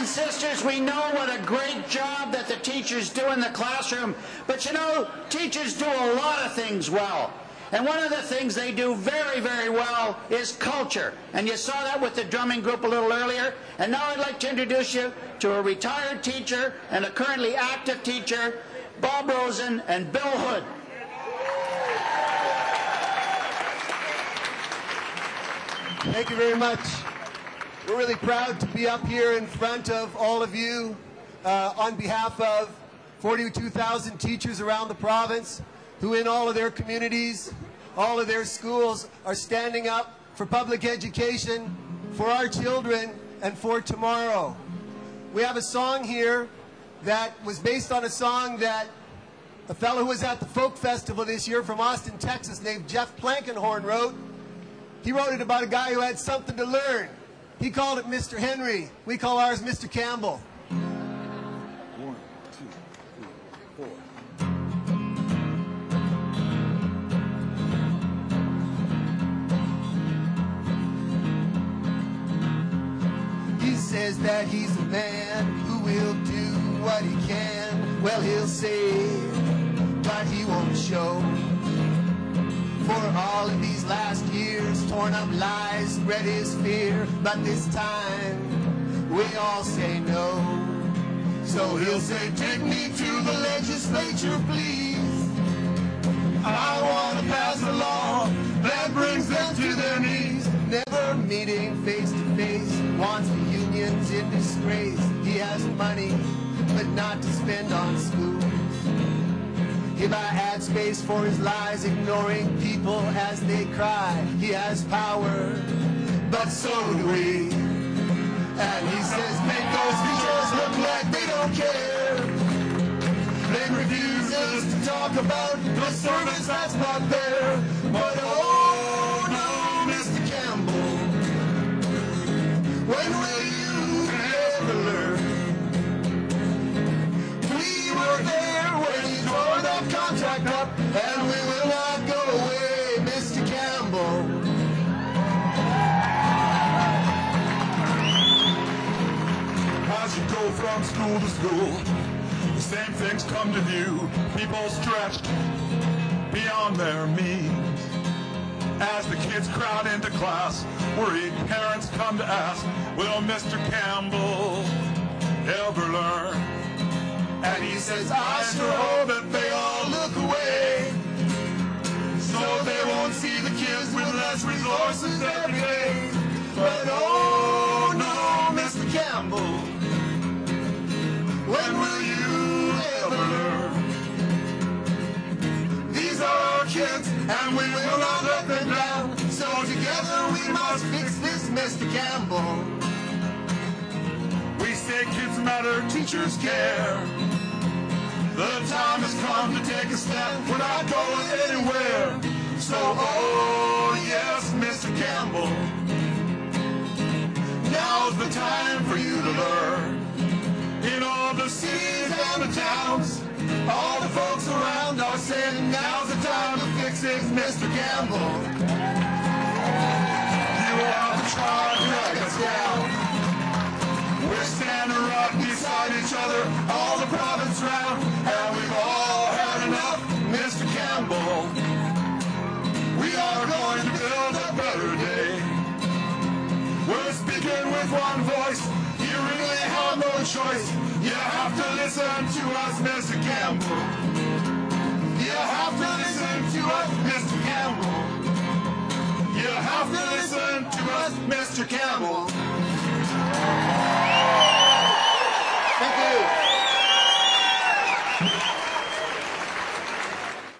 and sisters, we know what a great job that the teachers do in the classroom. But you know, teachers do a lot of things well. And one of the things they do very, very well is culture. And you saw that with the drumming group a little earlier. And now I'd like to introduce you to a retired teacher and a currently active teacher, Bob Rosen and Bill Hood. Thank you very much. We're really proud to be up here in front of all of you on behalf of 42,000 teachers around the province who in all of their communities, all of their schools are standing up for public education, for our children, and for tomorrow. We have a song here that was based on a song that a fellow who was at the Folk Festival this year from Austin, Texas, named Jeff Plankenhorn wrote. He wrote it about a guy who had something to learn. He called it Mr. Henry. We call ours Mr. Campbell. 1, 2, 3, 4. He says that he's a man who will do what he can. Well, he'll say, but he won't show. For all of these last years, torn up lies, spread his fear. But this time, we all say no. So he'll say, take me to the legislature, please. I want to pass a law that brings them to their knees. Never meeting face to face, wants the unions in disgrace. He has money, but not to spend on schools. If I had space for his lies, ignoring people as they cry. He has power, but so do we. And he says, make those teachers look like they don't care. They refuses to talk about the service that's not there. But oh no, Mr. Campbell, when will you ever learn? We were there when you tore that contract up, and we will not go away, Mr. Campbell. As you go from school to school, the same things come to view. People stretched beyond their means. As the kids crowd into class, worried parents come to ask, will Mr. Campbell ever learn? And he says, I sure hope that they all look away, so they won't see the kids with less resources every day. But oh no, Mr. Campbell, when will you ever learn? These are our kids, and we will not let them down. So together we must fix this, Mr. Campbell. We say kids matter, teachers care. The time has come to take a step. We're not going anywhere. So, oh yes, Mr. Campbell, now's the time for you to learn. In all the cities and the towns, all the folks around are saying, now's the time to fix it, Mr. Campbell. You will have to try to drag us down. We're standing right beside each other, all the province round, and we've all had enough, Mr. Campbell. We are going to build a better day. We're speaking with one voice. You really have no choice. You have to listen to us, Mr. Campbell. You have to listen to us, Mr. Campbell. You have to listen to us, Mr. Campbell.